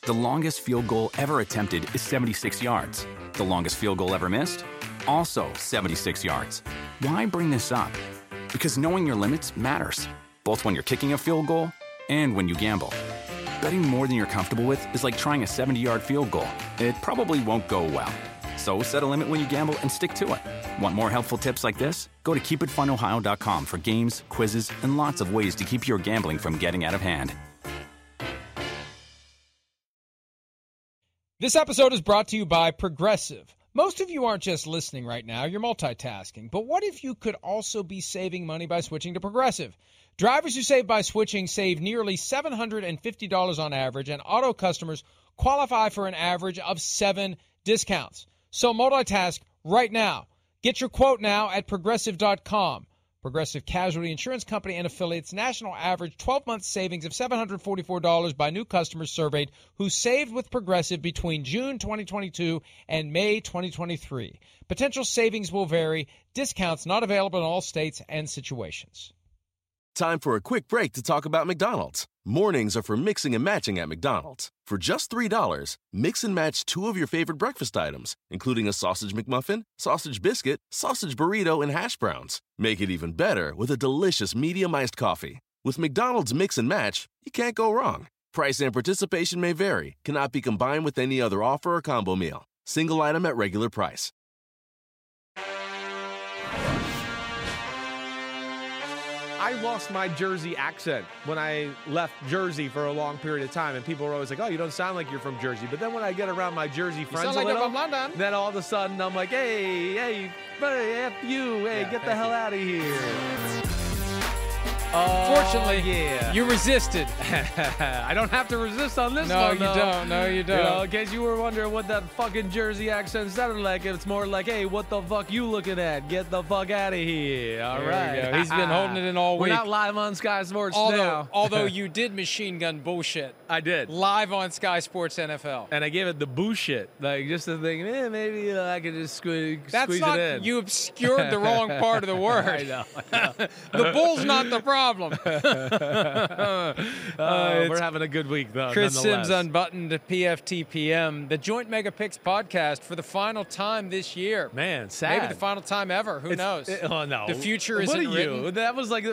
The longest field goal ever attempted is 76 yards. The longest field goal ever missed? Also 76 yards. Why bring this up? Because knowing your limits matters, both when you're kicking a field goal and when you gamble. Betting more than you're comfortable with is like trying a 70-yard field goal. It probably won't go well. So set a limit when you gamble and stick to it. Want more helpful tips like this? Go to keepitfunohio.com for games, quizzes, and lots of ways to keep your gambling from getting out of hand. This episode is brought to you by Progressive. Most of you aren't just listening right now, you're multitasking. But what if you could also be saving money by switching to Progressive? Drivers who save by switching save nearly $750 on average, and auto customers qualify for an average of 7 discounts. So multitask right now. Get your quote now at Progressive.com. Progressive Casualty Insurance Company and affiliates national average 12-month savings of $744 by new customers surveyed who saved with Progressive between June 2022 and May 2023. Potential savings will vary. Discounts not available in all states and situations. Time for a quick break to talk about McDonald's. Mornings are for mixing and matching at McDonald's. For just $3, mix and match 2 of your favorite breakfast items, including a sausage McMuffin, sausage biscuit, sausage burrito, and hash browns. Make it even better with a delicious medium iced coffee. With McDonald's Mix and Match, you can't go wrong. Price and participation may vary. Cannot be combined with any other offer or combo meal. Single item at regular price. I lost my Jersey accent when I left Jersey for a long period of time, and people were always like, oh, you don't sound like you're from Jersey. But then when I get around my Jersey friends a little, then all of a sudden I'm like, hey, F you, get the hell out of here. Fortunately, yeah. you resisted. I don't have to resist on this one, though. No, you don't. You know, in case you were wondering what that fucking Jersey accent sounded like, it's more like, hey, what the fuck you looking at? Get the fuck out of here. All right. He's been holding it in all week. We're not live on Sky Sports now. Although you did machine gun bullshit. I did. Live on Sky Sports NFL. And I gave it the bullshit. Like, just to think, maybe I could just squeeze it in. You obscured the wrong part of the word. I know. The bull's not the problem. We're having a good week, though. Chris Sims unbuttoned PFTPM, the Joint Mega Picks podcast for the final time this year. Man, sad. Maybe the final time ever. Who knows? Oh no, the future isn't written. That was like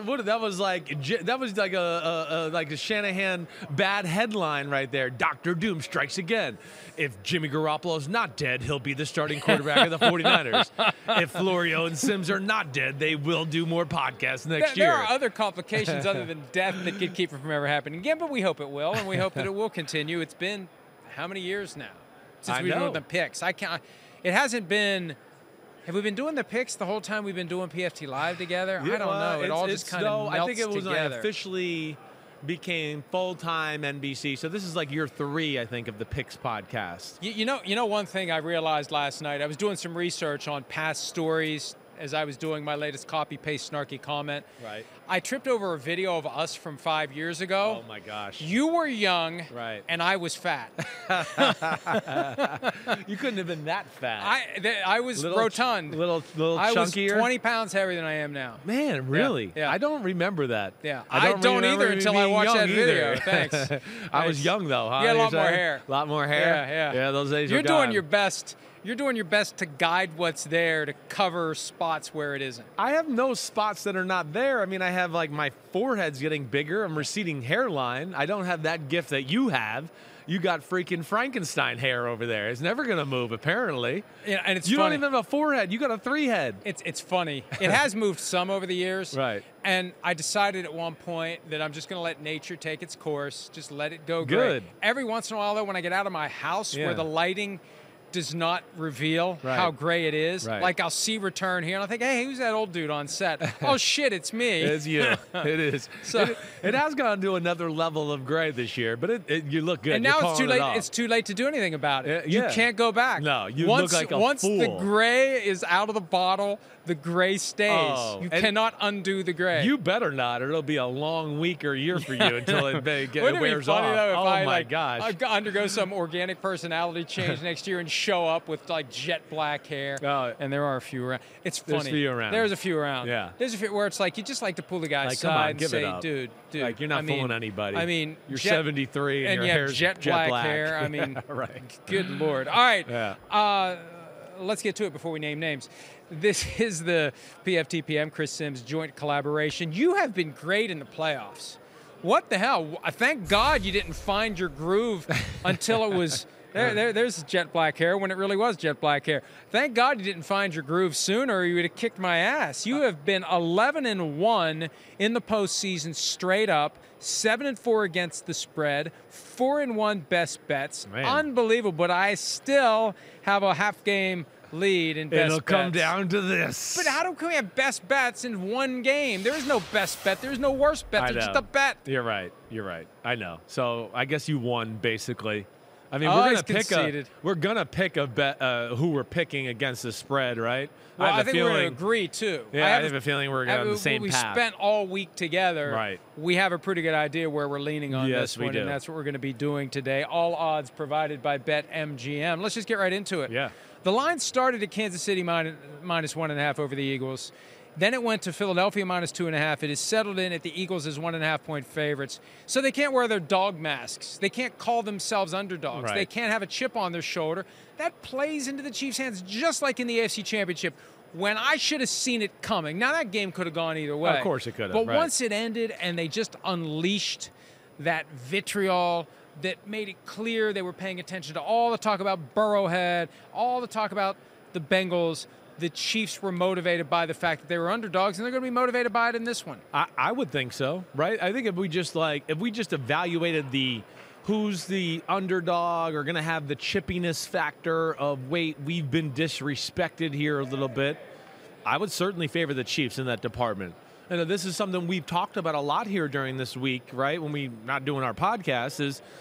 a Shanahan bad headline right there. Dr. Doom strikes again. If Jimmy Garoppolo's not dead, he'll be the starting quarterback of the 49ers. If Florio and Sims are not dead, they will do more podcasts next year. There are other complications other than death that could keep it from ever happening again, but we hope it will, and we hope that it will continue. It's been how many years now since we've been doing the picks? It hasn't been. Have we been doing the picks the whole time we've been doing PFT Live together? Yeah, I don't know. It all just kind of melts I think it was together. when I officially became full-time NBC. So this is like year 3, I think, of the Picks podcast. You know, one thing I realized last night, I was doing some research on past stories as I was doing my latest copy-paste snarky comment. Right. I tripped over a video of us from 5 years ago. Oh, my gosh. You were young, right, and I was fat. You couldn't have been that fat. I was rotund. Little I chunkier? was 20 pounds heavier than I am now. Man, really? Yeah. I don't remember that. Yeah. I don't either until I watched that video. Thanks. I was young, though, huh? You had a lot more hair. A lot more hair? Yeah. Yeah, those days You're were gone. doing your best. You're doing your best to guide what's there to cover spots where it isn't. I have no spots that are not there. I mean, I have, like, my forehead's getting bigger. I'm receding hairline. I don't have that gift that you have. You got freaking Frankenstein hair over there. It's never going to move, apparently. Yeah, and it's You funny. don't even have a forehead. You got a 3-head. It's funny. It has moved some over the years. Right. And I decided at one point that I'm just going to let nature take its course. Just let it go Good. gray. Every once in a while, though, when I get out of my house where the lighting does not reveal how gray it is. Right. Like I'll see Return here and I'll think, hey, who's that old dude on set? Oh shit, it's me. It's you. It is. So it has gone to another level of gray this year, but you look good. And now You're it's too pulling late. it off. It's too late to do anything about it. Yeah. You can't go back. No, you once, look like a once fool. the gray is out of the bottle, the gray stays. Oh, you and cannot undo the gray. You better not, or it'll be a long week or year for you until it Wouldn't it wears be funny, off. though, if Oh I my gosh! I undergo some organic personality change next year and show up with like jet black hair, and there are a few around. It's funny. There's a few around. There's a few around. Yeah. There's a few where it's like you just like to pull the guy like, come on, aside and give say, it up. dude, like you're not fooling anybody. I mean, you're 73 and your hair's jet black hair. I mean, right. Good Lord. All right. Yeah. Let's get to it before we name names. This is the PFTPM Chris Sims joint collaboration. You have been great in the playoffs. What the hell? Thank God you didn't find your groove until it was there's jet black hair when it really was jet black hair. Thank God you didn't find your groove sooner or you would have kicked my ass. You have been 11-1 in the postseason straight up, 7-4 against the spread, 4-1 best bets. Man. Unbelievable, but I still have a half game lead in best bets. It'll come down to this. But how can we have best bets in one game? There is no best bet. There's no worst bet. There's just a bet. You're right. I know. So I guess you won, basically. I mean, we're gonna pick a bet who we're picking against the spread, right? Well, I think we're gonna agree too. Yeah, I have a feeling we're on the same path. We spent all week together. Right. We have a pretty good idea where we're leaning on this one, we do. and that's what we're going to be doing today. All odds provided by BetMGM. Let's just get right into it. Yeah. The line started at Kansas City minus 1.5 over the Eagles. Then it went to Philadelphia minus 2.5. It is settled in at the Eagles as 1.5-point favorites. So they can't wear their dog masks. They can't call themselves underdogs. Right. They can't have a chip on their shoulder. That plays into the Chiefs' hands just like in the AFC Championship when I should have seen it coming. Now, that game could have gone either way. Of course it could have. But right. once it ended and they just unleashed that vitriol that made it clear they were paying attention to all the talk about Burrowhead, all the talk about the Bengals, the Chiefs were motivated by the fact that they were underdogs, and they're going to be motivated by it in this one. I would think so, right? I think if we just evaluated who's the underdog or going to have the chippiness factor of, wait, we've been disrespected here a little bit, I would certainly favor the Chiefs in that department. And this is something we've talked about a lot here during this week, right? When we're not doing our podcast,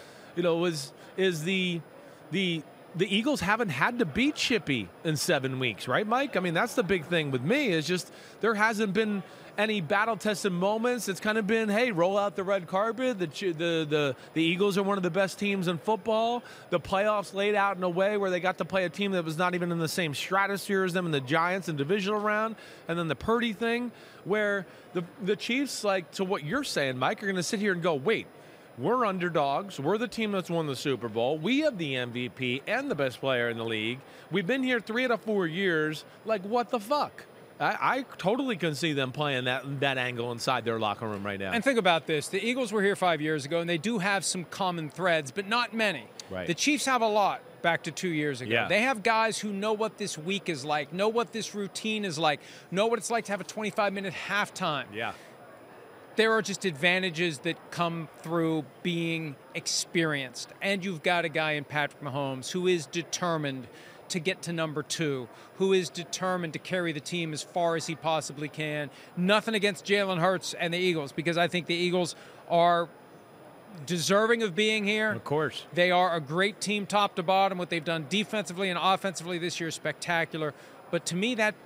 the Eagles haven't had to beat Chippy in 7 weeks, right, Mike? I mean, that's the big thing with me is just there hasn't been any battle-tested moments. It's kind of been, hey, roll out the red carpet. The Eagles are one of the best teams in football. The playoffs laid out in a way where they got to play a team that was not even in the same stratosphere as them in the Giants and divisional round. And then the Purdy thing where the Chiefs, like to what you're saying, Mike, are going to sit here and go, wait, we're underdogs. We're the team that's won the Super Bowl. We have the MVP and the best player in the league. We've been here 3 out of 4 years. Like, what the fuck? I totally can see them playing that angle inside their locker room right now. And think about this. The Eagles were here 5 years ago, and they do have some common threads, but not many. Right. The Chiefs have a lot back to 2 years ago. Yeah. They have guys who know what this week is like, know what this routine is like, know what it's like to have a 25-minute halftime. Yeah. There are just advantages that come through being experienced. And you've got a guy in Patrick Mahomes who is determined to get to number 2, who is determined to carry the team as far as he possibly can. Nothing against Jalen Hurts and the Eagles, because I think the Eagles are deserving of being here. Of course. They are a great team top to bottom. What they've done defensively and offensively this year is spectacular. But to me, that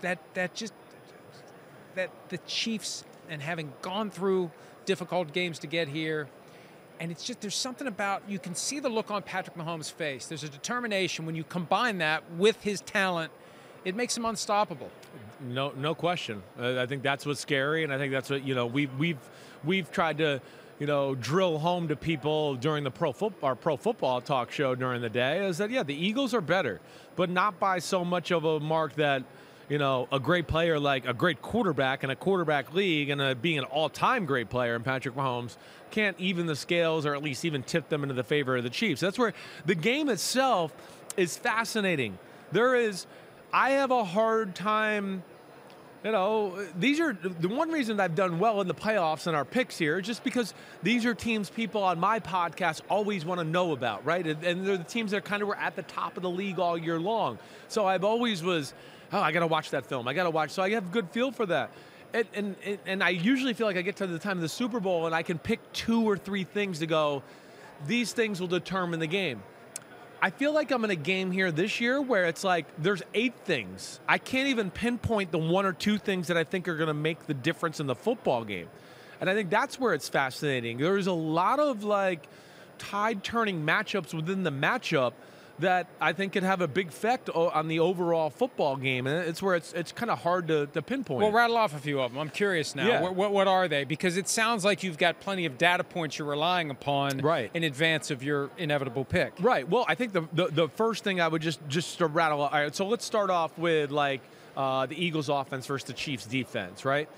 the Chiefs, and having gone through difficult games to get here, and it's just, there's something about, you can see the look on Patrick Mahomes' face. There's a determination. When you combine that with his talent, it makes him unstoppable. No question. I think that's what's scary, and I think that's what, we've tried to, drill home to people during our pro football talk show during the day is that, the Eagles are better, but not by so much of a mark that, a great player like a great quarterback in a quarterback league and being an all-time great player in Patrick Mahomes can't even the scales or at least even tip them into the favor of the Chiefs. That's where the game itself is fascinating. I have a hard time, these are the one reason I've done well in the playoffs and our picks here, just because these are teams people on my podcast always want to know about, right? And they're the teams that kind of were at the top of the league all year long. So I've always I got to watch that film. So I have a good feel for that. And I usually feel like I get to the time of the Super Bowl and I can pick 2 or 3 things to go, these things will determine the game. I feel like I'm in a game here this year where it's like there's 8 things. I can't even pinpoint the 1 or 2 things that I think are going to make the difference in the football game. And I think that's where it's fascinating. There's a lot of tide-turning matchups within the matchup that I think could have a big effect on the overall football game. And it's where it's kind of hard to pinpoint. Well, rattle off a few of them. I'm curious now. Yeah. What are they? Because it sounds like you've got plenty of data points you're relying upon in advance of your inevitable pick. Right. Well, I think the first thing I would just to rattle. All right. So let's start off with the Eagles offense versus the Chiefs defense, right?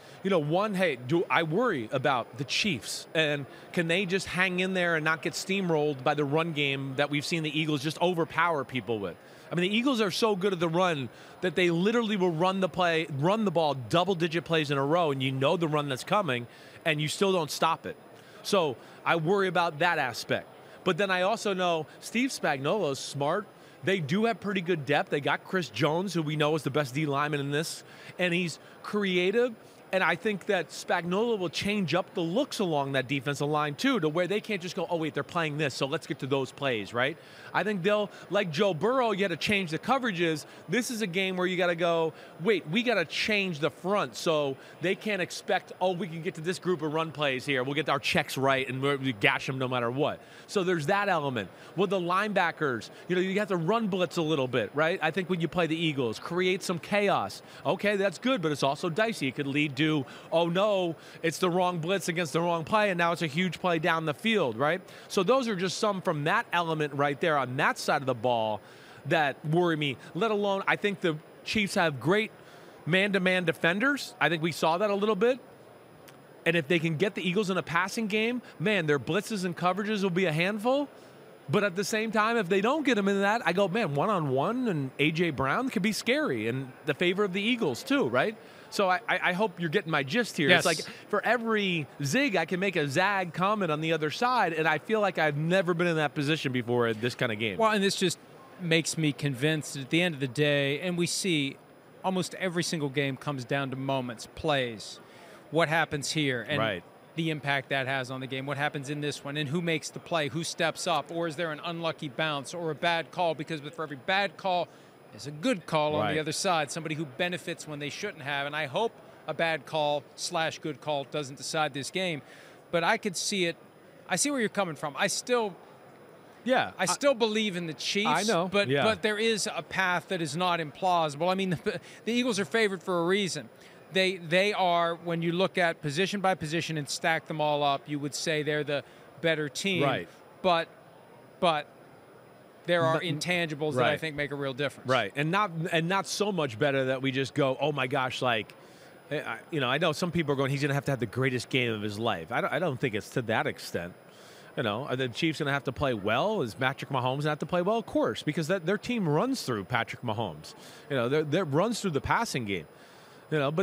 Do I worry about the Chiefs, and can they just hang in there and not get steamrolled by the run game that we've seen the Eagles just overpower people with? I mean, the Eagles are so good at the run that they literally will run the ball double-digit plays in a row, and you know the run that's coming, and you still don't stop it. So I worry about that aspect. But then I also know Steve Spagnuolo's smart. They do have pretty good depth. They got Chris Jones, who we know is the best D lineman in this, and he's creative. And I think that Spagnuolo will change up the looks along that defensive line, too, to where they can't just go, oh, wait, they're playing this, so let's get to those plays, right? I think they'll, like Joe Burrow, you got to change the coverages. This is a game where you got to go, wait, we got to change the front, so they can't expect, oh, we can get to this group of run plays here. We'll get our checks right, and we gash them no matter what. So there's that element. With the linebackers, you have to run blitz a little bit, right? I think when you play the Eagles, create some chaos. Okay, that's good, but it's also dicey. It could lead to, oh no, it's the wrong blitz against the wrong play, and now it's a huge play down the field, right? So those are just some from that element right there on that side of the ball that worry me, let alone I think the Chiefs have great man-to-man defenders. I think we saw that a little bit. And if they can get the Eagles in a passing game, man, their blitzes and coverages will be a handful. But at the same time, if they don't get them in that, I go, man, one-on-one and A.J. Brown could be scary in the favor of the Eagles too, right? So I hope you're getting my gist here. Yes. It's like for every zig, I can make a zag comment on the other side, and I feel like I've never been in that position before in this kind of game. Well, and this just makes me convinced that at the end of the day, and we see almost every single game comes down to moments, plays, what happens here, and the impact that has on the game, what happens in this one, and who makes the play, who steps up, or is there an unlucky bounce or a bad call? Because for every bad call, there's a good call on the other side, somebody who benefits when they shouldn't have. And I hope a bad call / good call doesn't decide this game. But I could see it. I see where you're coming from. I still believe in the Chiefs. I know. But there is a path that is not implausible. I mean, the Eagles are favored for a reason. They are, when you look at position by position and stack them all up, you would say they're the better team. Right. But there are intangibles that I think make a real difference. Right. And not so much better that we just go, oh my gosh, I know some people are going, he's going to have the greatest game of his life. I don't think it's to that extent. Are the Chiefs going to have to play well? Is Patrick Mahomes going to have to play well? Of course, because their team runs through Patrick Mahomes. They runs through the passing game. I'm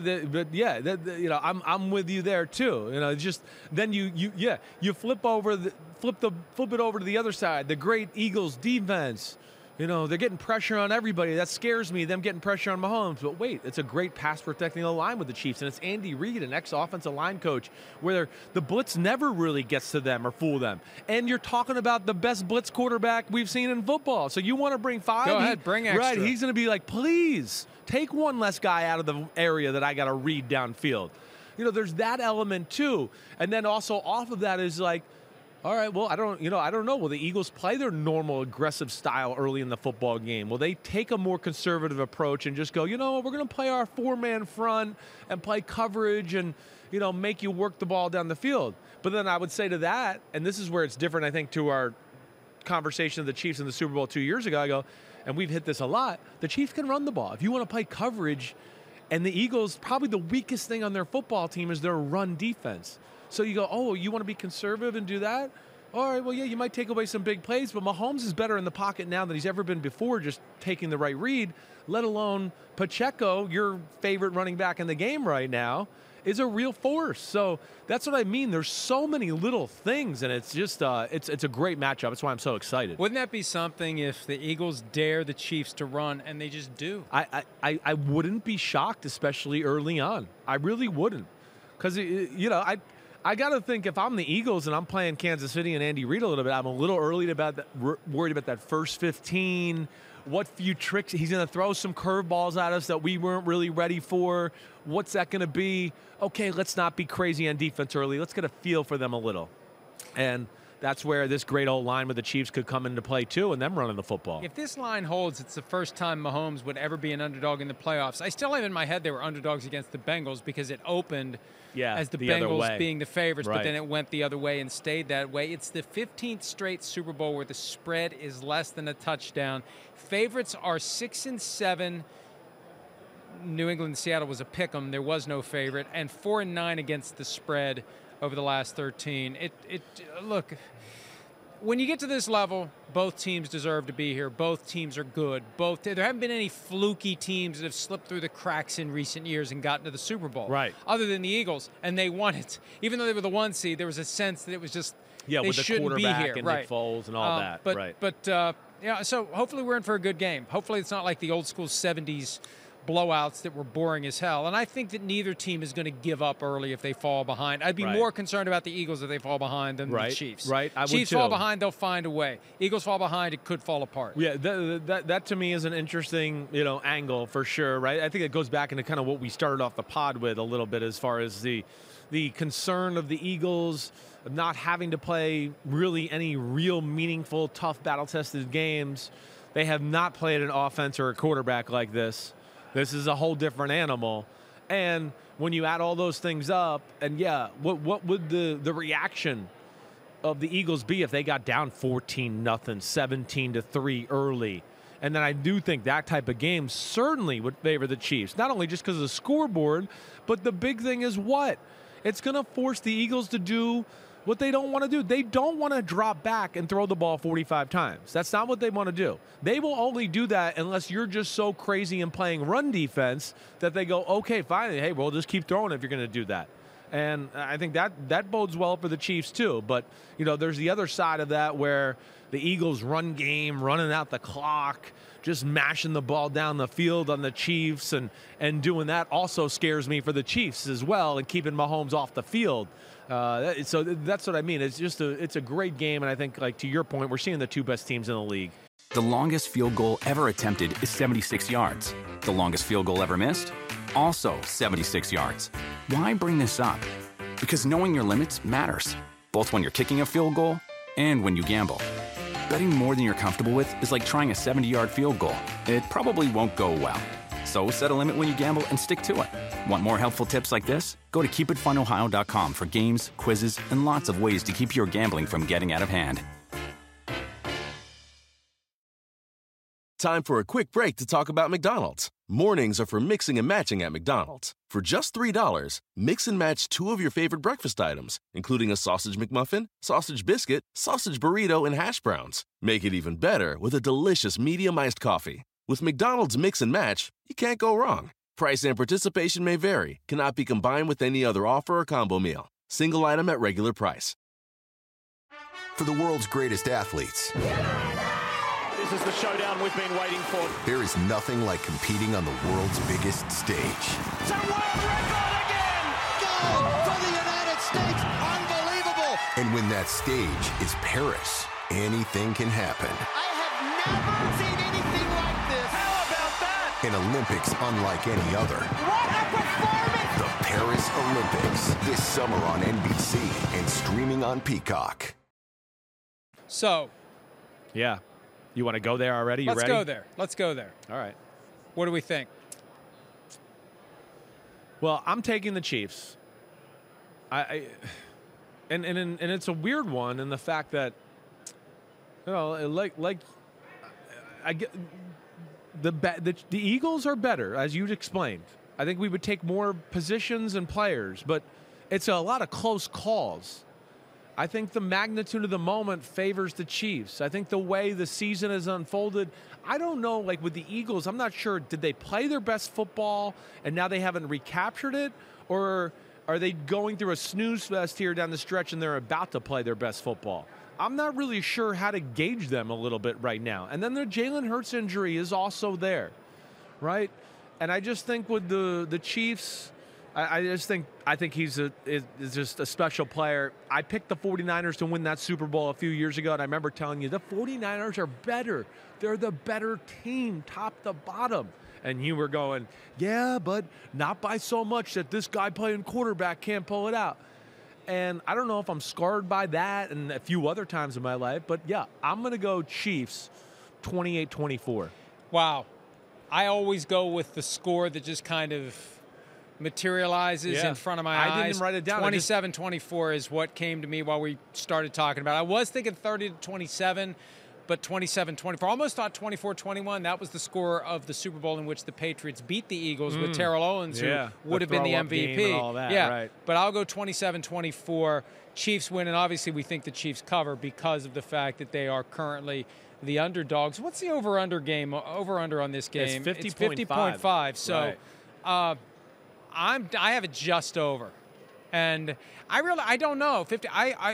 with you there too. Just then you flip it over to the other side. The great Eagles defense. They're getting pressure on everybody. That scares me, them getting pressure on Mahomes. But wait, it's a great pass-protecting line with the Chiefs, and it's Andy Reid, an ex-offensive line coach, where the blitz never really gets to them or fool them. And you're talking about the best blitz quarterback we've seen in football. So you want to bring 5? Go ahead, bring extra. Right, he's going to be like, please, take one less guy out of the area that I got to read downfield. There's that element too. And then also off of that is like, all right, well, I don't know. Will the Eagles play their normal aggressive style early in the football game? Will they take a more conservative approach and just go, we're going to play our 4-man front and play coverage and, make you work the ball down the field? But then I would say to that, and this is where it's different, I think, to our conversation of the Chiefs in the Super Bowl 2 years ago, I go, and we've hit this a lot, the Chiefs can run the ball. If you want to play coverage, and the Eagles, probably the weakest thing on their football team is their run defense. So you go, oh, you want to be conservative and do that? All right, well, yeah, you might take away some big plays, but Mahomes is better in the pocket now than he's ever been before, just taking the right read, let alone Pacheco, your favorite running back in the game right now, is a real force. So that's what I mean. There's so many little things, and it's just it's a great matchup. That's why I'm so excited. Wouldn't that be something if the Eagles dare the Chiefs to run, and they just do? I wouldn't be shocked, especially early on. I really wouldn't. Because, I got to think if I'm the Eagles and I'm playing Kansas City and Andy Reid a little bit, I'm a little worried about that first 15. What few tricks he's going to throw, some curveballs at us that we weren't really ready for. What's that going to be? Okay, let's not be crazy on defense early. Let's get a feel for them a little. And that's where this great old line with the Chiefs could come into play too, and them running the football. If this line holds, it's the first time Mahomes would ever be an underdog in the playoffs. I still have in my head they were underdogs against the Bengals because it opened as the Bengals being the favorites, but then it went the other way and stayed that way. It's the 15th straight Super Bowl where the spread is less than a touchdown. Favorites are 6 and 7. New England and Seattle was a pick 'em. There was no favorite. And 4 and 9 against the spread over the last 13. Look, when you get to this level, both teams deserve to be here. Both teams are good. There haven't been any fluky teams that have slipped through the cracks in recent years and gotten to the Super Bowl. Right. Other than the Eagles, and they won it. Even though they were the 1 seed, there was a sense that it was just they with the shouldn't be quarterback here. and Right. Nick Foles and all that. So hopefully we're in for a good game. Hopefully it's not like the old school 70s blowouts that were boring as hell. And I think that neither team is going to give up early if they fall behind. I'd be more concerned about the Eagles if they fall behind than the Chiefs. Right, I would Chiefs too. fall behind, they'll find a way. Eagles fall behind, it could fall apart. Yeah, that to me is an interesting, angle for sure, right? I think it goes back into kind of what we started off the pod with a little bit as far as the concern of the Eagles not having to play really any real meaningful, tough, battle-tested games. They have not played an offense or a quarterback like this. This is a whole different animal. And when you add all those things up, and what would the reaction of the Eagles be if they got down 14-0, 17-3 early? And then I do think that type of game certainly would favor the Chiefs, not only just because of the scoreboard, but the big thing is what? It's going to force the Eagles to do what they don't want to do. They don't want to drop back and throw the ball 45 times. That's not what they want to do. They will only do that unless you're just so crazy and playing run defense that they go, okay, fine, hey, we'll just keep throwing if you're going to do that. And I think that bodes well for the Chiefs too. But, there's the other side of that where the Eagles' run game, running out the clock, just mashing the ball down the field on the Chiefs and doing that also scares me for the Chiefs as well and keeping Mahomes off the field. So that's what I mean. It's a great game, and I think, like to your point, we're seeing the two best teams in the league. The longest field goal ever attempted is 76 yards. The longest field goal ever missed? Also 76 yards. Why bring this up? Because knowing your limits matters, both when you're kicking a field goal and when you gamble. Betting more than you're comfortable with is like trying a 70-yard field goal. It probably won't go well. So set a limit when you gamble and stick to it. Want more helpful tips like this? Go to keepitfunohio.com for games, quizzes, and lots of ways to keep your gambling from getting out of hand. Time for a quick break to talk about McDonald's. Mornings are for mixing and matching at McDonald's. For just $3, mix and match 2 of your favorite breakfast items, including a sausage McMuffin, sausage biscuit, sausage burrito, and hash browns. Make it even better with a delicious medium iced coffee. With McDonald's Mix and Match, you can't go wrong. Price and participation may vary. Cannot be combined with any other offer or combo meal. Single item at regular price. For the world's greatest athletes, this is the showdown we've been waiting for. There is nothing like competing on the world's biggest stage. It's a world record again! Gold for the United States! Unbelievable! And when that stage is Paris, anything can happen. I have never seen anything like this. How about that? An Olympics unlike any other. What a performance! The Paris Olympics, this summer on NBC and streaming on Peacock. So, Yeah. You want to go there already? You ready? Let's go there. All right. What do we think? Well, I'm taking the Chiefs. And it's a weird one in the fact that, I get the Eagles are better, as you'd explained. I think we would take more positions and players, but it's a lot of close calls. I think the magnitude of the moment favors the Chiefs. I think the way the season has unfolded, I don't know, like with the Eagles, I'm not sure, did they play their best football and now they haven't recaptured it? Or are they going through a snooze fest here down the stretch and they're about to play their best football? I'm not really sure how to gauge them a little bit right now. And then the Jalen Hurts injury is also there, right? And I just think with the Chiefs, I think he's just a special player. I picked the 49ers to win that Super Bowl a few years ago, and I remember telling you the 49ers are better. They're the better team, top to bottom. And you were going, yeah, but not by so much that this guy playing quarterback can't pull it out. And I don't know if I'm scarred by that and a few other times in my life, but yeah, I'm going to go Chiefs 28-24. Wow. I always go with the score that just kind of materializes in front of my eyes. I didn't write it down. 27-24 is what came to me while we started talking about it. I was thinking 30-27, but 27-24. Almost thought 24-21. That was the score of the Super Bowl in which the Patriots beat the Eagles with Terrell Owens, who would have been the MVP. And all that, right. But I'll go 27-24. Chiefs win, and obviously we think the Chiefs cover because of the fact that they are currently the underdogs. What's the over-under on this game? It's 50.5. So I have it just over. And I don't know. 50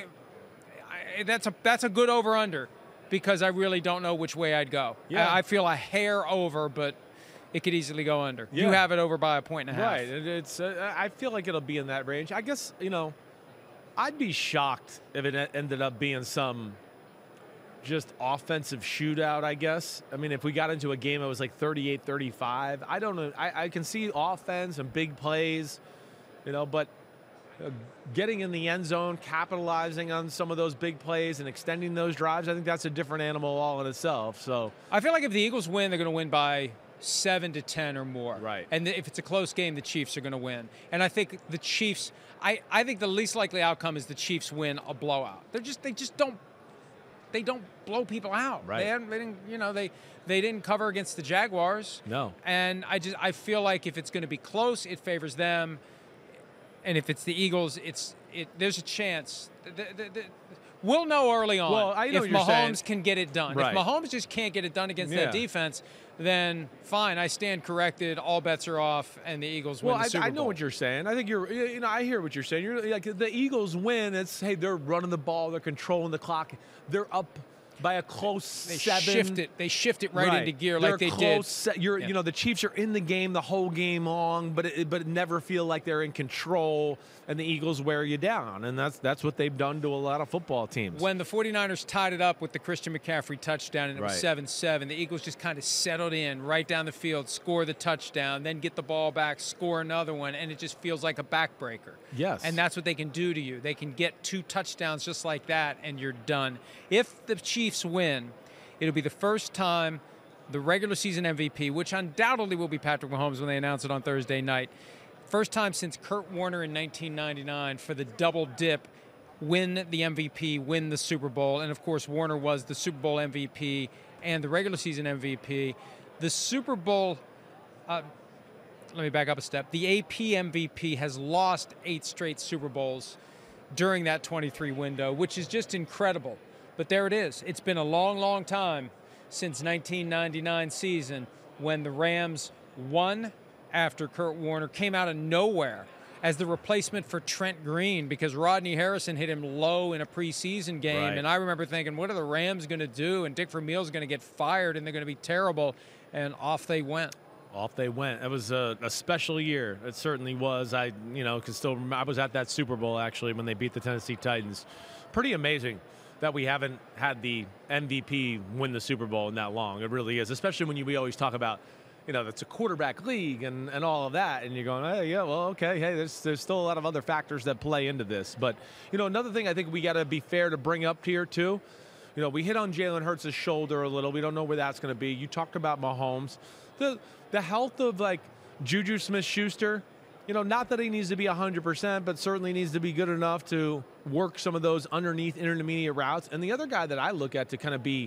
that's a good over-under because I really don't know which way I'd go. Yeah. I feel a hair over, but it could easily go under. Yeah. You have it over by 1.5. Right. It's I feel like it'll be in that range. I guess, I'd be shocked if it ended up being some just offensive shootout, I guess. I mean, if we got into a game that was like 38-35, I don't know. I can see offense and big plays, but getting in the end zone, capitalizing on some of those big plays and extending those drives, I think that's a different animal all in itself. So I feel like if the Eagles win, they're going to win by 7-10 or more. Right. And if it's a close game, the Chiefs are going to win. And I think the Chiefs, I think the least likely outcome is the Chiefs win a blowout. They don't blow people out. Right. They didn't cover against the Jaguars. No. And I feel like if it's going to be close, it favors them. And if it's the Eagles, there's a chance. We'll know early on if Mahomes can get it done. Right. If Mahomes just can't get it done against that defense, then fine, I stand corrected. All bets are off, and the Eagles win the Super Bowl. I know what you're saying. I think I hear what you're saying. You're like the Eagles win. It's they're running the ball, they're controlling the clock, they're up by a close 7. They shift it right into gear like they did. The Chiefs are in the game the whole game long, but it never feel like they're in control, and the Eagles wear you down, and that's what they've done to a lot of football teams. When the 49ers tied it up with the Christian McCaffrey touchdown and it was 7-7, the Eagles just kind of settled in right down the field, score the touchdown, then get the ball back, score another one, and it just feels like a backbreaker. Yes. And that's what they can do to you. They can get 2 touchdowns just like that, and you're done. If the Chiefs win, it'll be the first time the regular season MVP, which undoubtedly will be Patrick Mahomes when they announce it on Thursday night, first time since Kurt Warner in 1999 for the double dip, win the MVP, win the Super Bowl. And, of course, Warner was the Super Bowl MVP and the regular season MVP. The Super Bowl, let me back up a step. The AP MVP has lost 8 straight Super Bowls during that 23 window, which is just incredible. But there it is. It's been a long, long time since 1999 season when the Rams won after Kurt Warner came out of nowhere as the replacement for Trent Green because Rodney Harrison hit him low in a preseason game. Right. And I remember thinking, what are the Rams going to do? And Dick Vermeil's going to get fired and they're going to be terrible. And off they went. Off they went. It was a special year. It certainly was. I was at that Super Bowl, actually, when they beat the Tennessee Titans. Pretty amazing that we haven't had the MVP win the Super Bowl in that long. It really is, especially when we always talk about, it's a quarterback league and all of that. And you're going, hey, yeah, well, okay. Hey, there's still a lot of other factors that play into this. But, another thing I think we got to be fair to bring up here, too. We hit on Jalen Hurts' shoulder a little. We don't know where that's going to be. You talked about Mahomes. The health of, Juju Smith-Schuster, not that he needs to be 100%, but certainly needs to be good enough to work some of those underneath intermediate routes. And the other guy that I look at to kind of be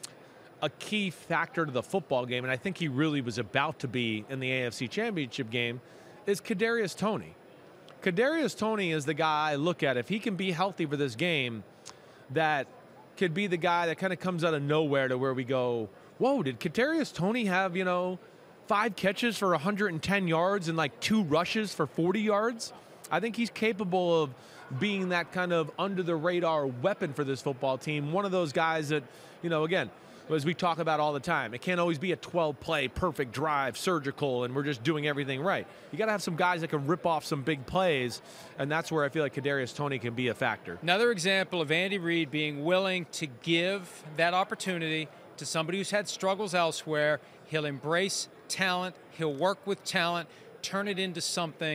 a key factor to the football game, and I think he really was about to be in the AFC Championship game, is Kadarius Toney. Kadarius Toney is the guy I look at. If he can be healthy for this game, that could be the guy that kind of comes out of nowhere to where we go, whoa, did Kadarius Toney have, 5 catches for 110 yards and 2 rushes for 40 yards? I think he's capable of being that kind of under-the-radar weapon for this football team. One of those guys that, again, as we talk about all the time, it can't always be a 12-play, perfect drive, surgical, and we're just doing everything right. You got to have some guys that can rip off some big plays, and that's where I feel like Kadarius Toney can be a factor. Another example of Andy Reid being willing to give that opportunity to somebody who's had struggles elsewhere. He'll embrace talent. He'll work with talent, turn it into something.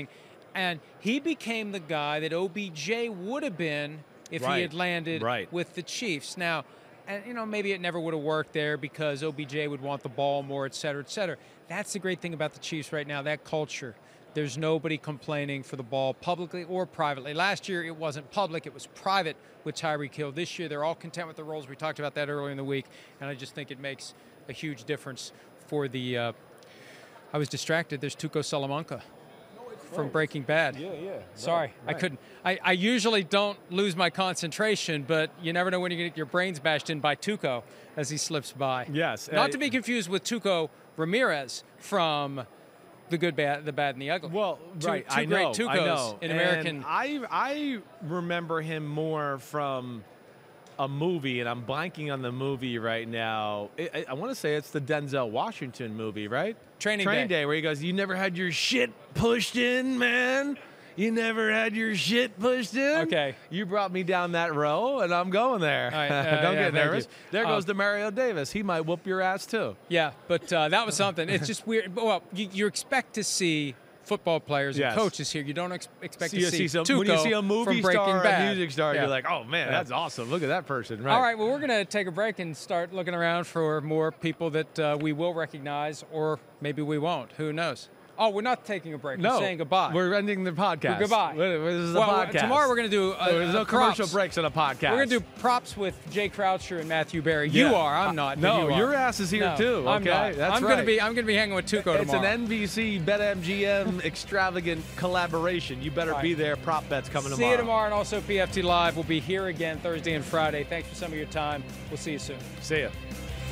And he became the guy that OBJ would have been if he had landed with the Chiefs. Now, and maybe it never would have worked there because OBJ would want the ball more, et cetera, et cetera. That's the great thing about the Chiefs right now, that culture. There's nobody complaining for the ball publicly or privately. Last year, it wasn't public. It was private with Tyreek Hill. This year, they're all content with their roles. We talked about that earlier in the week, and I just think it makes a huge difference for the I was distracted. There's Tuco Salamanca from Breaking Bad. Sorry, I couldn't. I usually don't lose my concentration, but you never know when you're going to get your brains bashed in by Tuco as he slips by. Yes. Not to be confused with Tuco Ramirez from The Good, the Bad, and the Ugly. Well, Two I great know. Tucos in American. I remember him more from a movie, and I'm blanking on the movie right now. I want to say it's the Denzel Washington movie, right? Training Day, where he goes, "You never had your shit pushed in, man. You never had your shit pushed in." Okay. You brought me down that row, and I'm going there. All right, Don't get nervous. There goes to Demario Davis. He might whoop your ass, too. Yeah, but that was something. It's just weird. Well, you expect to see football players and coaches here. You don't expect to see Tuco when you see a movie from star, Bad. a music star, you're like, oh, man, that's awesome. Look at that person. Right. All right, well, we're going to take a break and start looking around for more people that we will recognize, or maybe we won't. Who knows? Oh, we're not taking a break. No, we're saying goodbye. We're ending the podcast. Goodbye. This is a podcast. Tomorrow we're going to do there's no commercial breaks on a podcast. We're going to do props with Jay Croucher and Matthew Berry. You are. I'm not. No, you your ass is here too. Okay, I'm not. That's I'm right. I'm going to be hanging with Tuco tomorrow. It's an NBC BetMGM extravagant collaboration. You better be there. Prop bets coming tomorrow. See you tomorrow, and also PFT Live will be here again Thursday and Friday. Thanks for some of your time. We'll see you soon. See ya.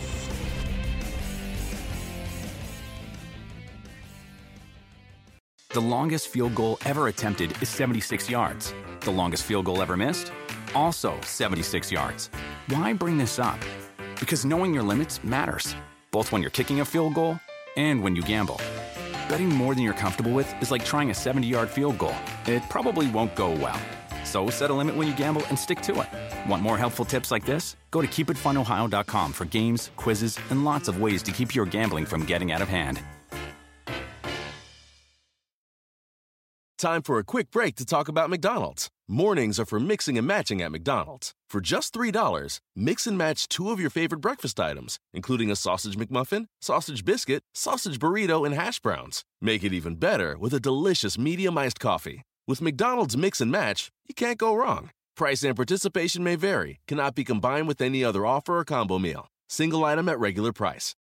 The longest field goal ever attempted is 76 yards. The longest field goal ever missed? Also 76 yards. Why bring this up? Because knowing your limits matters, both when you're kicking a field goal and when you gamble. Betting more than you're comfortable with is like trying a 70-yard field goal. It probably won't go well. So set a limit when you gamble and stick to it. Want more helpful tips like this? Go to keepitfunohio.com for games, quizzes, and lots of ways to keep your gambling from getting out of hand. Time for a quick break to talk about McDonald's. Mornings are for mixing and matching at McDonald's. For just $3, mix and match 2 of your favorite breakfast items, including a sausage McMuffin, sausage biscuit, sausage burrito, and hash browns. Make it even better with a delicious medium iced coffee. With McDonald's Mix and Match, you can't go wrong. Price and participation may vary, cannot be combined with any other offer or combo meal. Single item at regular price.